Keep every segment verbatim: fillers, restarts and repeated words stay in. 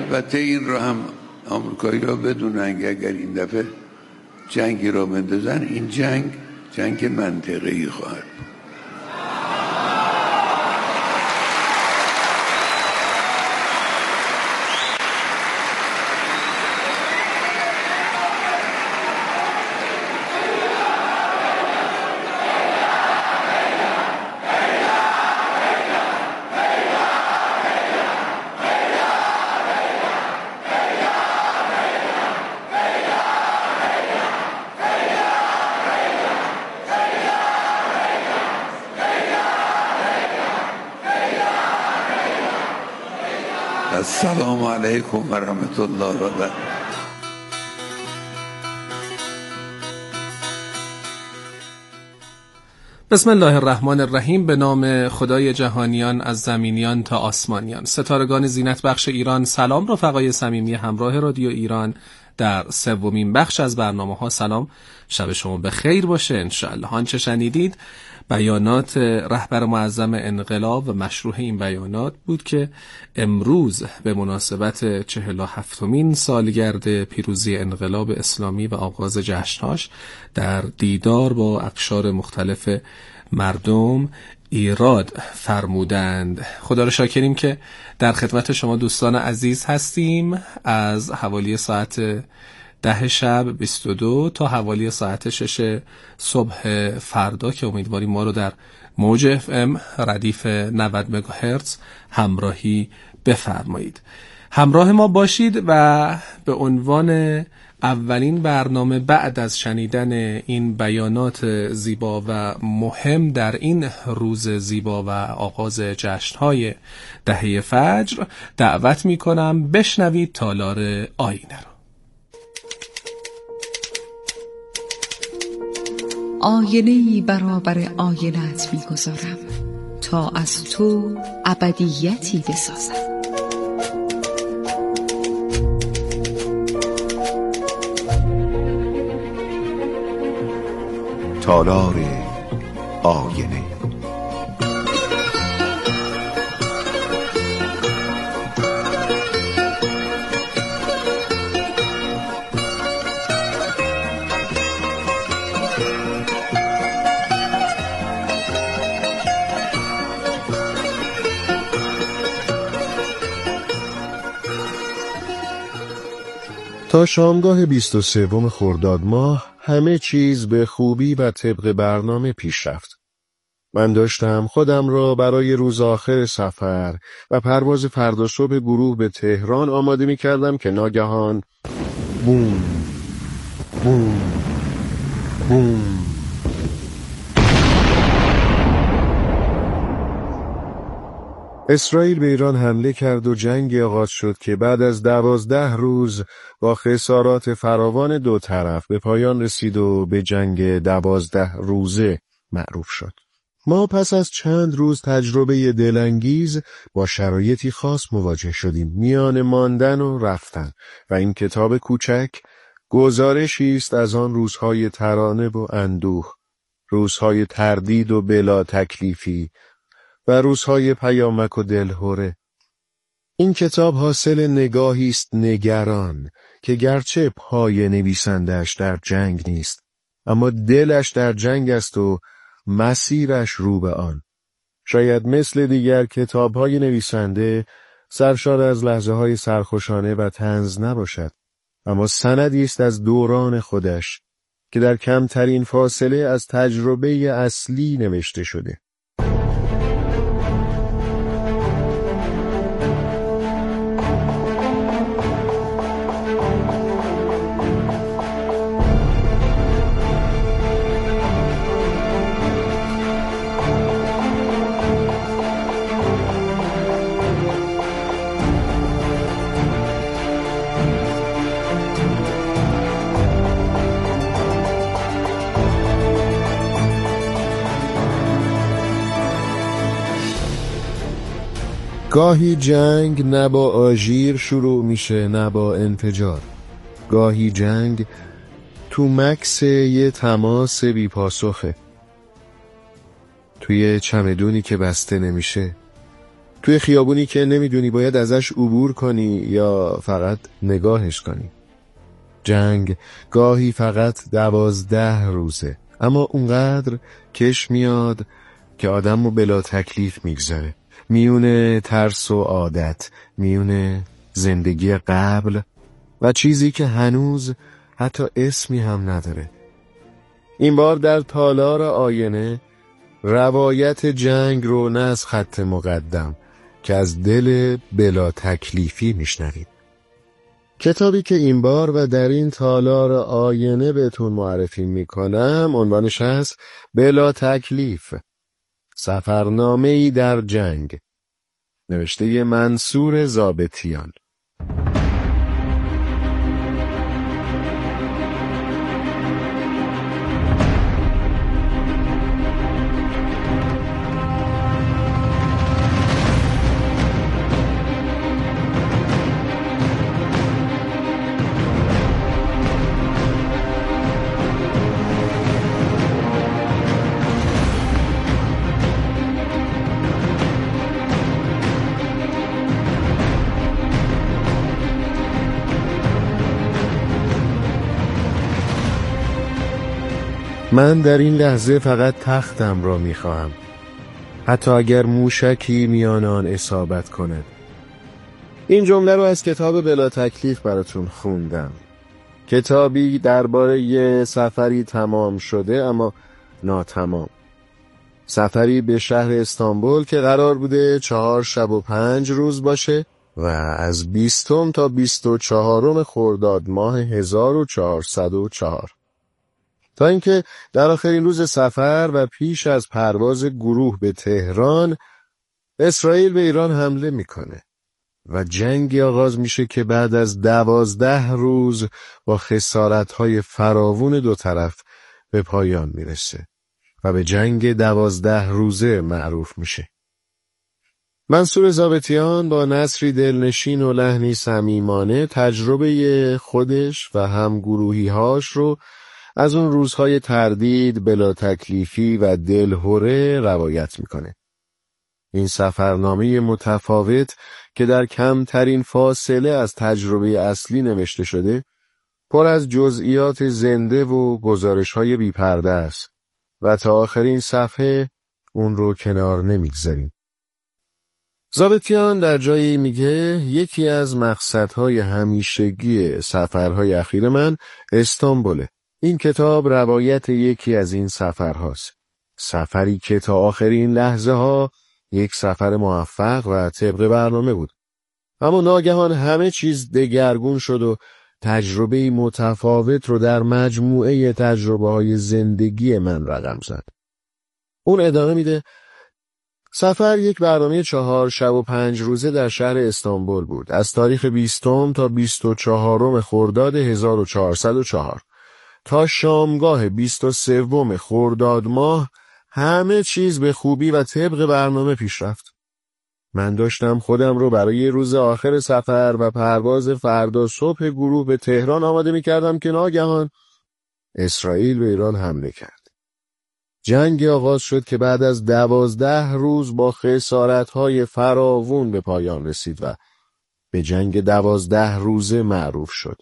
البته این رو هم آمریکایی را بدونن که اگر این دفعه جنگی را بندازن، این جنگ جنگ منطقه‌ای خواهد. السلام علیکم و رحمت الله و برکاته. بسم الله الرحمن الرحیم. به نام خدای جهانیان، از زمینیان تا آسمانیان. ستارگان زینت بخش ایران، سلام رفقای صمیمی همراه رادیو ایران در سومین بخش از برنامه ها. سلام، شب شما به خیر باشه انشاءالله. آنچه شنیدید بیانات رهبر معظم انقلاب و مشروح این بیانات بود که امروز به مناسبت چهل و هفتمین سالگرد پیروزی انقلاب اسلامی و آغاز جشنهاش در دیدار با اقشار مختلف مردم ایراد فرمودند. خدا رو شاکریم که در خدمت شما دوستان عزیز هستیم. از حوالی ساعت ده شب بیست و دو تا حوالی ساعت شش صبح فردا که امیدواریم ما رو در موج اف ام ردیف نود مگاهرتز همراهی بفرمایید. همراه ما باشید و به عنوان اولین برنامه بعد از شنیدن این بیانات زیبا و مهم در این روز زیبا و آغاز جشن‌های دهه فجر دعوت می‌کنم بشنوید تالار آینه رو. آینه‌ای برابر آینه‌ات می‌گذارم تا از تو ابدیتی بسازم. تالار آینه. تا شامگاه بیست و سوم خرداد ماه همه چیز به خوبی و طبق برنامه پیش رفت. من داشتم خودم را برای روز آخر سفر و پرواز فردا صبح گروه به تهران آماده می کردم که ناگهان بوم بوم بوم اسرائیل به ایران حمله کرد و جنگ آغاز شد که بعد از دوازده روز با خسارات فراوان دو طرف به پایان رسید و به جنگ دوازده روزه معروف شد. ما پس از چند روز تجربه دلانگیز با شرایطی خاص مواجه شدیم، میان ماندن و رفتن، و این کتاب کوچک گزارشی است از آن روزهای ترانه و اندوه، روزهای تردید و بلا تکلیفی و روزهای پیامک و دلهره. این کتاب حاصل نگاهی است نگران که گرچه پای نویسندش در جنگ نیست، اما دلش در جنگ است و مسیرش رو به آن. شاید مثل دیگر کتاب‌های نویسنده سرشار از لحظه‌های سرخوشانه و طنز نباشد، اما سندی است از دوران خودش که در کمترین فاصله از تجربه اصلی نوشته شده. گاهی جنگ نه با آژیر شروع میشه نه با انفجار. گاهی جنگ تو مکس یه تماس بی پاسخه، توی چمدونی که بسته نمیشه، توی خیابونی که نمیدونی باید ازش عبور کنی یا فقط نگاهش کنی. جنگ گاهی فقط دوازده روزه، اما اونقدر کش میاد که آدم رو بلا تکلیف میگذاره، میونه ترس و عادت، میونه زندگی قبل و چیزی که هنوز حتی اسمی هم نداره. این بار در تالار آینه روایت جنگ رو نه از خط مقدم که از دل بلا تکلیفی میشنوید. کتابی که این بار و در این تالار آینه بهتون معرفی میکنم عنوانش هست بلا تکلیف، سفرنامه‌ای در جنگ، نوشته منصور ضابطیان. من در این لحظه فقط تختم را میخواهم، حتی اگر موشکی میان آن اصابت کند. این جمله رو از کتاب بلا تکلیف براتون خوندم. کتابی درباره یه سفری تمام شده اما ناتمام. سفری به شهر استانبول که قرار بوده چهار شب و پنج روز باشه و از بیستم تا بیست و چهارم خرداد ماه هزار و چهارصد و چهار. تا اینکه در آخرین روز سفر و پیش از پرواز گروه به تهران، اسرائیل به ایران حمله میکنه و جنگی آغاز میشه که بعد از دوازده روز با خسارت‌های فراوون دو طرف به پایان میرسه و به جنگ دوازده روزه معروف میشه. منصور ضابطیان با نثری دلنشین و لحنی صمیمانه تجربه خودش و همگروهی‌هاش رو از اون روزهای تردید، بلا تکلیفی و دلهره روایت میکنه. این سفرنامه متفاوت که در کمترین فاصله از تجربه اصلی نوشته شده، پر از جزئیات زنده و گزارش‌های بی‌پرده است و تا آخرین صفحه اون رو کنار نمیگذاریم. ضابطیان در جایی میگه یکی از مقصدهای همیشگی سفرهای اخیر من استانبوله. این کتاب روایت یکی از این سفرهاست. سفری که تا آخرین لحظه ها یک سفر موفق و طبق برنامه بود. اما ناگهان همه چیز دگرگون شد و تجربه متفاوت رو در مجموعه تجربه های زندگی من رقم زد. اون ادامه میده: سفر یک برنامه چهار شب و پنج روزه در شهر استانبول بود، از تاریخ بیستم تا بیست و چهارم خرداد هزار و چهارصد و چهار. تا شامگاه بیست و سوم خرداد ماه همه چیز به خوبی و طبق برنامه پیش رفت. من داشتم خودم رو برای روز آخر سفر و پرواز فردا صبح گروه به تهران آماده می کردم که ناگهان اسرائیل به ایران حمله کرد. جنگ آغاز شد که بعد از دوازده روز با خسارت‌های فراوون به پایان رسید و به جنگ دوازده روزه معروف شد.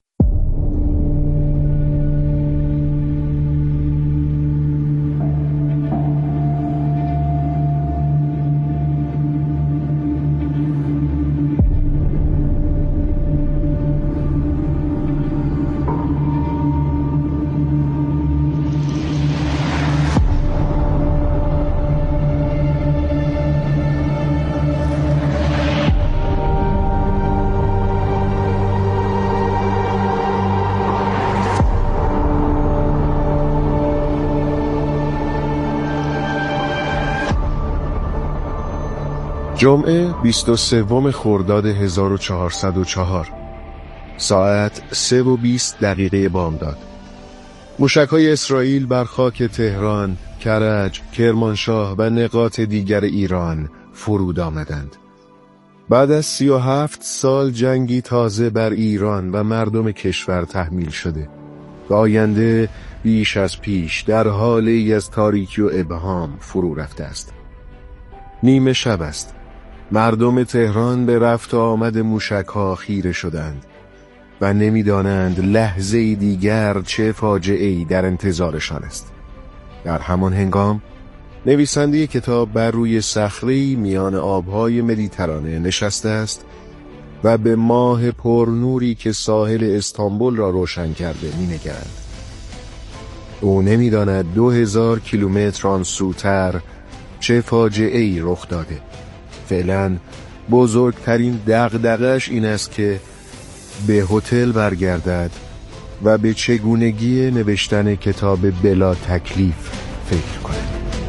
جمعه بیست و سوم خرداد هزار و چهارصد و چهار، ساعت سه و بیست دقیقه بامداد. موشک‌های اسرائیل بر خاک تهران، کرج، کرمانشاه و نقاط دیگر ایران فرود آمدند. بعد از سی و هفت سال جنگی تازه بر ایران و مردم کشور تحمیل شده و آینده بیش از پیش در حالی از تاریکی و ابهام فرو رفته است. نیمه شب است. مردم تهران به رفت و آمد موشک‌ها خیره شدند و نمی‌دانند لحظه دیگر چه فاجعه‌ای در انتظارشان است. در همان هنگام نویسنده کتاب بر روی صخره‌ای میان آبهای مدیترانه نشسته است و به ماه پرنوری که ساحل استانبول را روشن کرده می‌نگرد. او نمی‌داند دو هزار کیلومتر آن سوتر چه فاجعه‌ای رخ داده. فعلا بزرگترین دغدغه‌اش این است که به هتل برگردد و به چگونگی نوشتن کتاب بلا تکلیف فکر کند.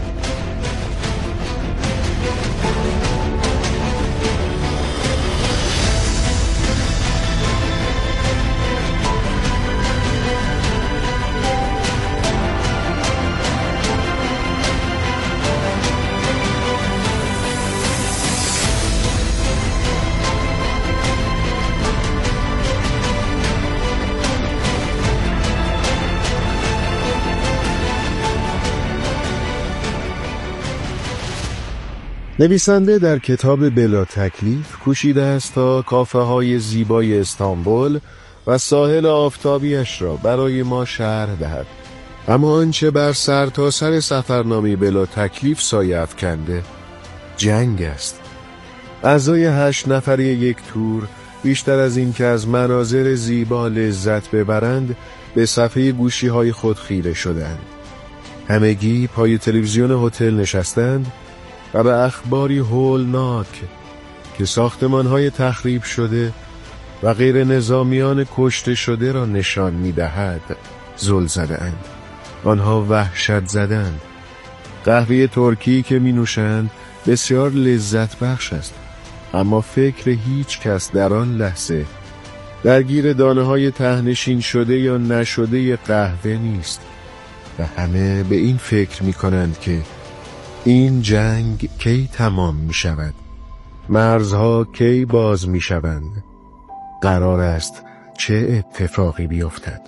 نویسنده در کتاب بلا تکلیف کوشیده است تا کافه های زیبای استانبول و ساحل آفتابیش را برای ما شرح دهد، اما آنچه بر سر تا سر سفرنامه بلا تکلیف سایه افکنده جنگ است. اعضای هشت نفری یک تور بیشتر از این که از مناظر زیبا لذت ببرند به صفحه گوشی های خود خیره شدند. همگی پای تلویزیون هتل نشستند و به اخباری هولناک که ساختمان‌های تخریب شده و غیر نظامیان کشته شده را نشان می‌دهد زل زدند. آنها وحشت زدند. قهوه ترکی که می‌نوشند بسیار لذت بخش است، اما فکر هیچ کس در آن لحظه درگیر دانه‌های تهنشین شده یا نشده قهوه نیست و همه به این فکر می‌کنند که این جنگ کی تمام می شود؟ مرزها کی باز می شوند؟ قرار است چه اتفاقی بیفتد؟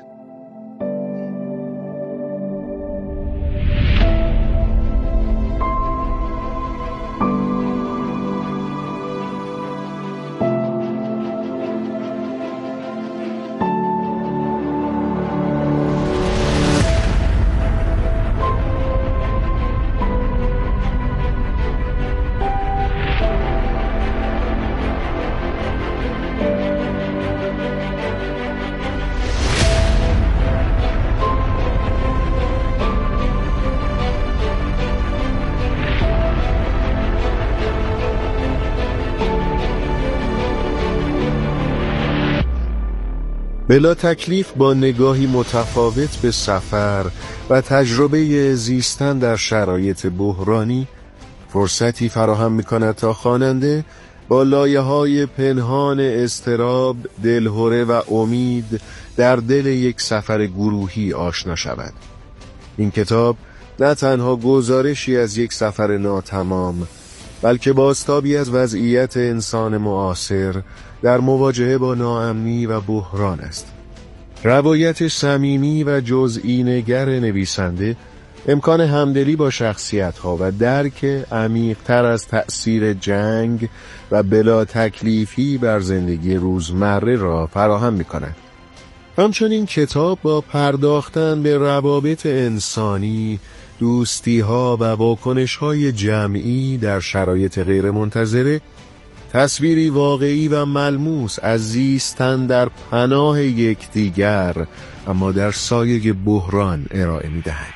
بلا تکلیف با نگاهی متفاوت به سفر و تجربه زیستن در شرایط بحرانی فرصتی فراهم می‌کند تا خواننده با لایه‌های پنهان اضطراب، دلهره و امید در دل یک سفر گروهی آشنا شود. این کتاب نه تنها گزارشی از یک سفر ناتمام، بلکه بازتابی از وضعیت انسان معاصر در مواجهه با ناامنی و بحران است. روایت صمیمی و جزئی نگر نویسنده امکان همدلی با شخصیت‌ها و درک عمیق‌تر از تأثیر جنگ و بلا تکلیفی بر زندگی روزمره را فراهم می‌کند. همچنین کتاب با پرداختن به روابط انسانی، دوستی‌ها و واکنش‌های جمعی در شرایط غیرمنتظره تصویری واقعی و ملموس از زیستن در پناه یکدیگر اما در سایه بحران ارائه می‌دهد.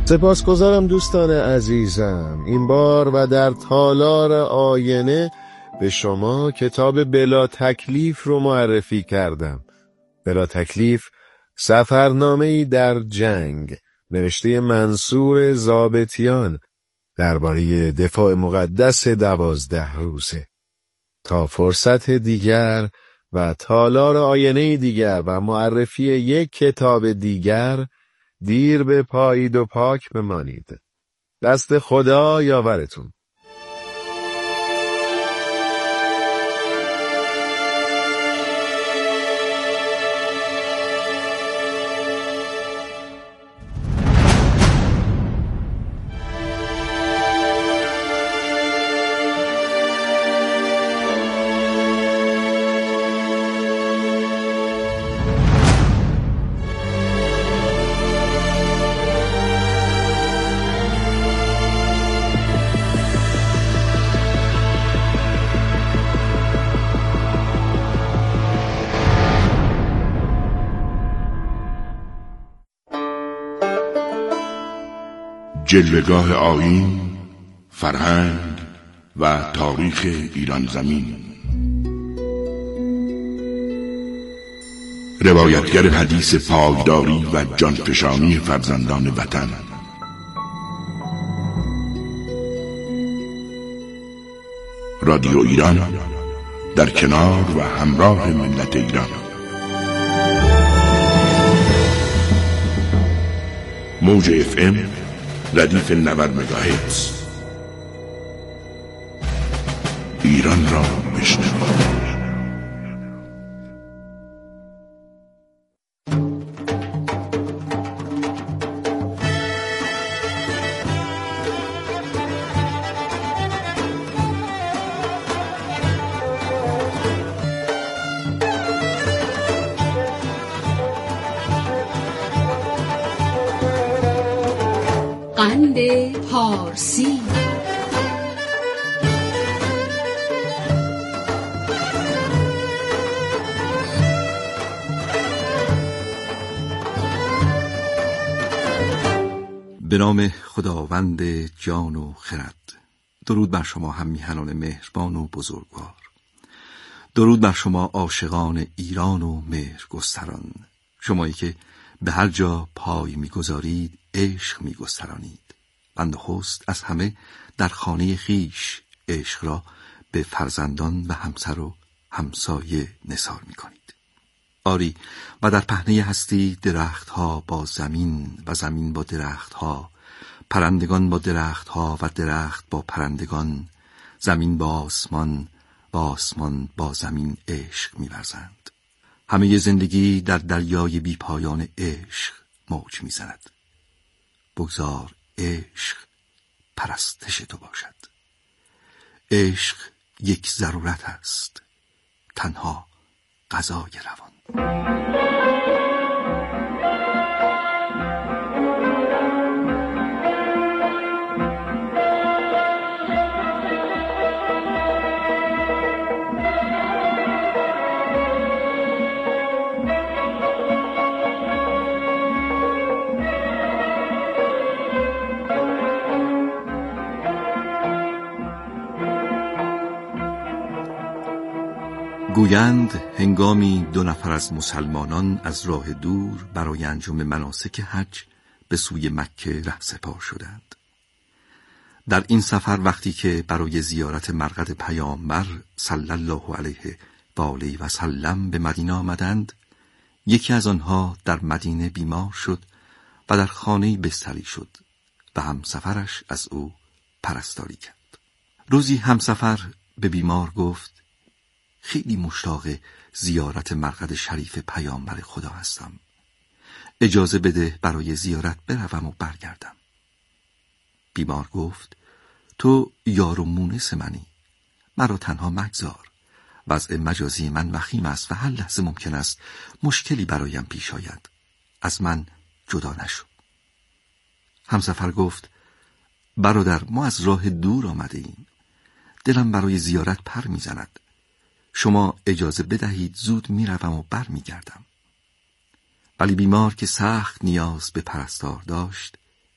سپاسگزارم دوستان عزیزم. این بار و در تالار آینه به شما کتاب بلا تکلیف رو معرفی کردم. بلا تکلیف سفرنامه‌ای در جنگ، نوشته منصور ضابطیان درباره دفاع مقدس دوازده روزه. تا فرصت دیگر و تالار آینه دیگر و معرفی یک کتاب دیگر، دیر به پایید و پاک بمانید. دست خدا یاورتون. جلوه‌گاه آیین، فرهنگ و تاریخ ایران زمین. روایتگر حدیث پایداری و جانفشانی فرزندان وطن. رادیو ایران در کنار و همراه ملت ایران. موج اف ام ردیف نود مگاهرتز. ایران را بشنوید. قند پارسی. به نام خداوند جان و خرد. درود بر شما هم میهنان مهربان و بزرگوار. درود بر شما عاشقان ایران و مهرگستران، شمایی که به هر جا پای میگذارید عشق میگسترانید و نخست از همه در خانه خیش عشق را به فرزندان و همسر و همسایه نثار میکنید. آری، و در پهنه هستی درختها با زمین و زمین با درختها، پرندگان با درختها و درخت با پرندگان، زمین با آسمان و آسمان با زمین عشق می‌ورزند. همه زندگی در دریای بی پایان عشق موج می‌زند. بگذار عشق پرستش تو باشد. عشق یک ضرورت است، تنها غذای روان. گویند هنگامی دو نفر از مسلمانان از راه دور برای انجام مناسک حج به سوی مکه رهسپار شدند. در این سفر وقتی که برای زیارت مرقد پیامبر صلی الله علیه و آله و سلم به مدینه آمدند، یکی از آنها در مدینه بیمار شد و در خانه‌ای بستری شد و همسفرش از او پرستاری کرد. روزی همسفر به بیمار گفت: خیلی مشتاق زیارت مرقد شریف پیامبر خدا هستم. اجازه بده برای زیارت بروم و برگردم. بیمار گفت: تو یار و مونس منی، مرا تنها مگذار. وضع مجازی من وخیم است و هر لحظه ممکن است مشکلی برایم پیش آید. از من جدا نشو. همسفر گفت: برادر، ما از راه دور آمده ایم. دلم برای زیارت پر میزند. شما اجازه بدهید زود میروم و بر میگردم. ولی بیمار که سخت نیاز به پرستار داشت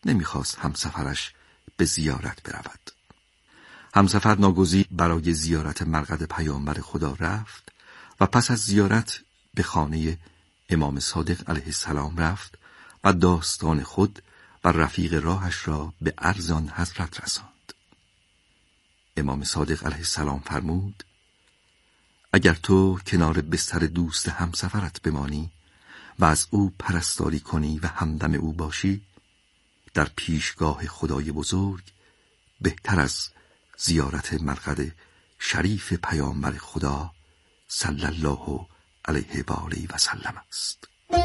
نمیخواست همسفرش به زیارت برود. همسفر ناگزیر برای زیارت مرقد پیامبر خدا رفت و پس از زیارت به خانه امام صادق علیه السلام رفت و داستان خود و رفیق راهش را به عرض آن حضرت رساند. امام صادق علیه السلام فرمود: اگر تو کنار بستر دوست همسفرت بمانی و از او پرستاری کنی و همدم او باشی، در پیشگاه خدای بزرگ بهتر از زیارت مرقد شریف پیامبر خدا صلی الله علیه و آله و سلم است.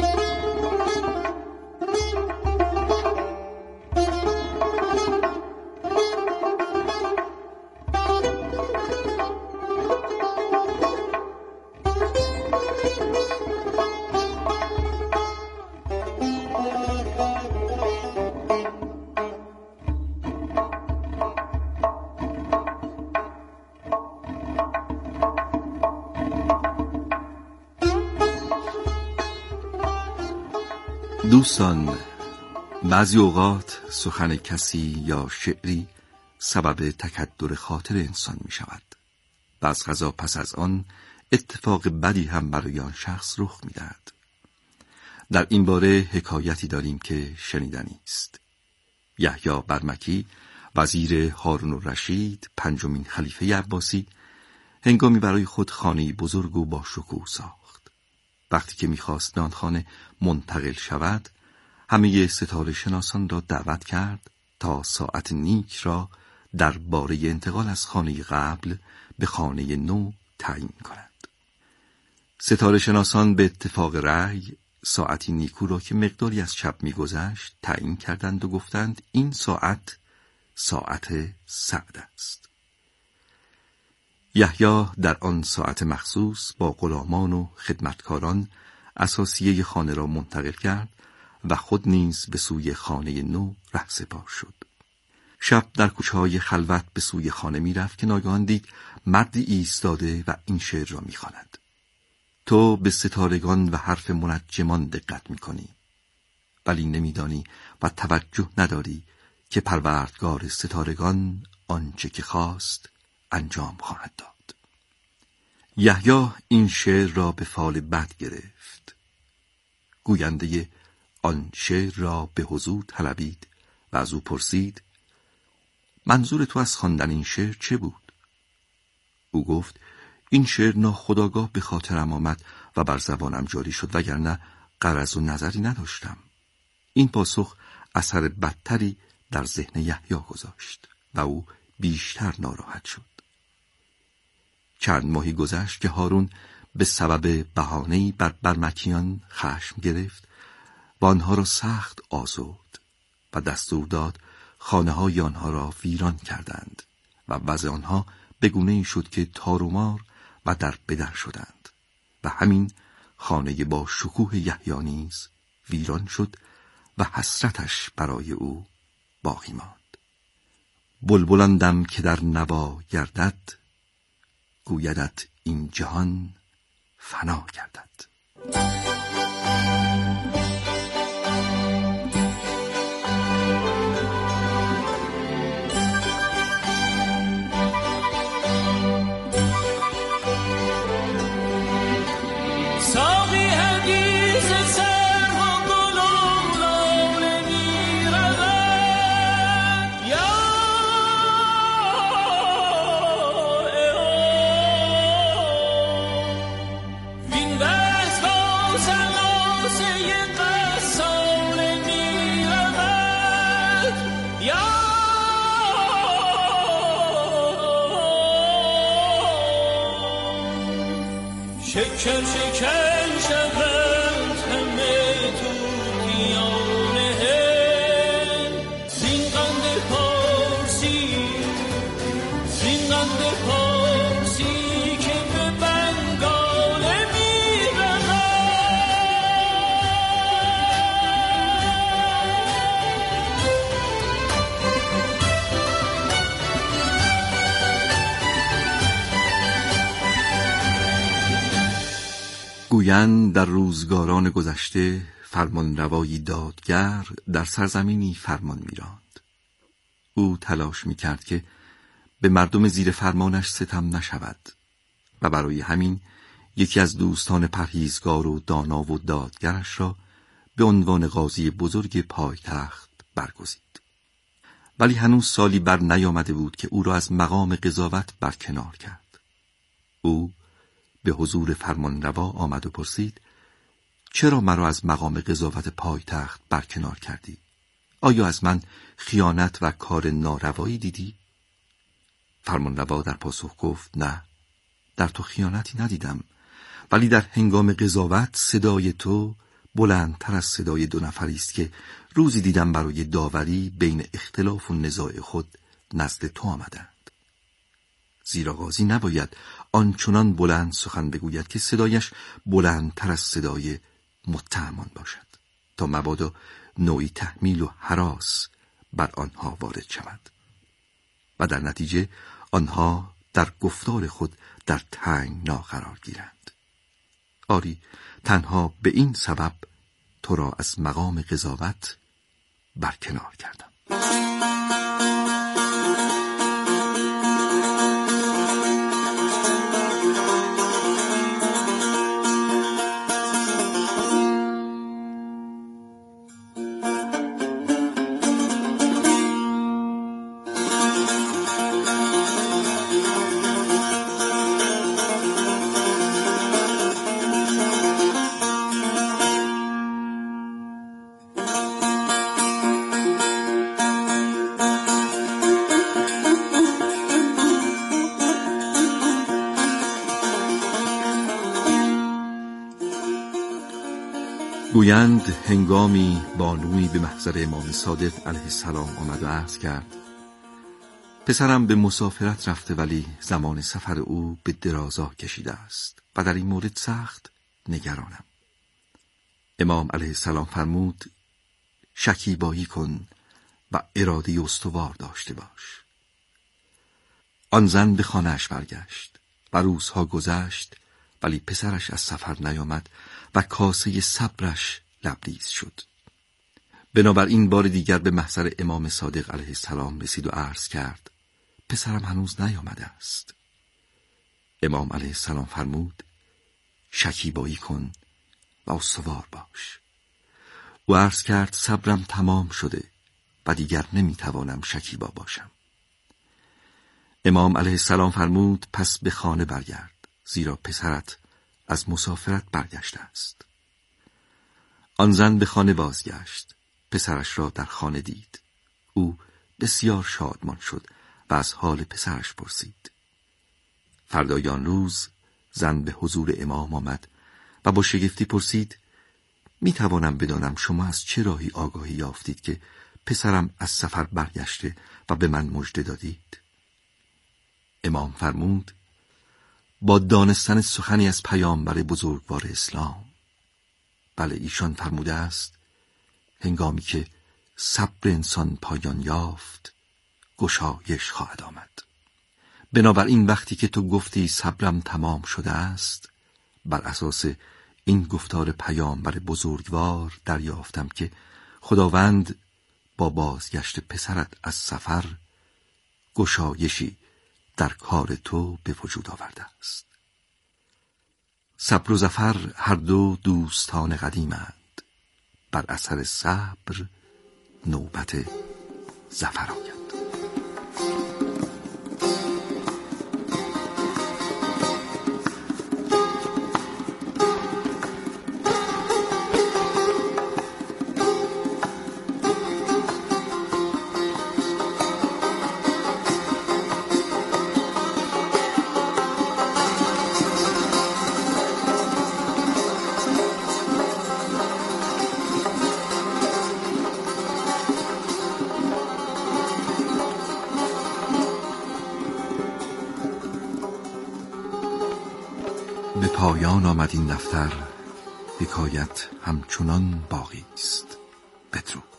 دوستان، بعضی اوقات سخن کسی یا شعری سبب تکدر خاطر انسان می شود و از قضا پس از آن اتفاق بدی هم برای آن شخص رخ می دهد. در این باره حکایتی داریم که شنیدنی است. یحیی برمکی وزیر هارون الرشید پنجمین خلیفه عباسی هنگامی برای خود خانه‌ای بزرگ و با شکوه ساخت. وقتی که می‌خواست آن خانه منتقل شود، همه ستاره شناسان را دعوت کرد تا ساعت نیک را درباره انتقال از خانه قبل به خانه نو تعیین کنند. ستاره شناسان به اتفاق رأی ساعتی نیکو را که مقداری از شب می‌گذشت تعیین کردند و گفتند این ساعت ساعت سعد است. یحیی در آن ساعت مخصوص با غلامان و خدمتکاران اساسیه خانه را منتقل کرد و خود نیز به سوی خانه نو رهسپار شد. شب در کوچه‌های خلوت به سوی خانه می رفت که ناگهان دید مردی ایستاده و این شعر را می خواند: تو به ستارگان و حرف منجمان دقت می کنی، ولی نمی دانی و توجه نداری که پروردگار ستارگان آنچه که خواست انجام خواهد داد. یحیی این شعر را به فال بد گرفت. گوینده آن شعر را به حضور طلبید و از او پرسید: منظور تو از خواندن این شعر چه بود؟ او گفت: این شعر ناخودآگاه به خاطرم آمد و بر زبانم جاری شد، وگرنه غرض و نظری نداشتم. این پاسخ اثر بدتری در ذهن یحیی گذاشت و او بیشتر ناراحت شد. چند ماهی گذشت که هارون به سبب بهانه‌ای بر برمکیان خشم گرفت و آنها را سخت آزرد و دستور داد خانه‌های آنها را ویران کردند و وضع آنها به گونه‌ای شد که تار و مار و در بدر شدند و همین خانه با شکوه یحیی نیز ویران شد و حسرتش برای او باقی ماند. بلبلان دم که در نوا گردد، گویدت این جهان فنا گردد. شکر شکر شود همه توتیانه زین قند پارسی زین قند پارسی که به بنگاله می رود. گویند در روزگاران گذشته فرمان روایی دادگر در سرزمینی فرمان می‌راند. او تلاش می‌کرد که به مردم زیر فرمانش ستم نشود و برای همین یکی از دوستان پرهیزگار و دانا و دادگرش را به عنوان قاضی بزرگ پایتخت برگزید. ولی هنوز سالی بر نیامده بود که او را از مقام قضاوت برکنار کرد. او به حضور فرمانروا آمد و پرسید: چرا مرا از مقام قضاوت پایتخت برکنار کردی؟ آیا از من خیانت و کار ناروایی دیدی؟ فرمانروا در پاسخ گفت: نه، در تو خیانتی ندیدم، ولی در هنگام قضاوت صدای تو بلندتر از صدای دو نفری است که روزی دیدم برای داوری بین اختلاف و نزاع خود نزد تو آمدند. زیرا قاضی نباید آنچنان بلند سخن بگوید که صدایش بلندتر از صدای متهمان باشد تا مبادا نوعی تحمیل و هراس بر آنها وارد شود و در نتیجه آنها در گفتار خود در تنگنا قرار گیرند. آری، تنها به این سبب تو را از مقام قضاوت برکنار کردم. گویند هنگامی بانویی به محضر امام صادق علیه السلام آمد و عرض کرد: پسرم به مسافرت رفته ولی زمان سفر او به درازا کشیده است و در این مورد سخت نگرانم. امام علیه السلام فرمود: شکیبایی کن و اراده استوار داشته باش. آن زن به خانه‌اش برگشت و روزها گذشت ولی پسرش از سفر نیامد و کاسه صبرش لبریز شد. بنابراین بار دیگر به محضر امام صادق علیه السلام رسید و عرض کرد: پسرم هنوز نیامده است. امام علیه السلام فرمود: شکیبایی کن و استوار باش. و عرض کرد: صبرم تمام شده و دیگر نمیتوانم شکیبا باشم. امام علیه السلام فرمود: پس به خانه برگرد، زیرا پسرت از مسافرت برگشته است. آن زن به خانه بازگشت، پسرش را در خانه دید. او بسیار شادمان شد و از حال پسرش پرسید. فردای آن روز زن به حضور امام آمد و با شگفتی پرسید: می توانم بدانم شما از چه راهی آگاهی یافتید که پسرم از سفر برگشته و به من مژده دادید؟ امام فرمود: با دانستن سخنی از پیامبر بزرگوار اسلام. بله، ایشان فرموده است: هنگامی که صبر انسان پایان یافت گشایش خواهد آمد. بنابراین وقتی که تو گفتی صبرم تمام شده است، بر اساس این گفتار پیامبر بزرگوار دریافتم که خداوند با بازگشت پسرت از سفر گشایشی در کار تو به وجود آورده است. صبر و ظفر هر دو دوستان قدیمند، بر اثر صبر نوبت ظفر آید. به پایان آمد این دفتر، حکایت همچنان باقی است. بدرود.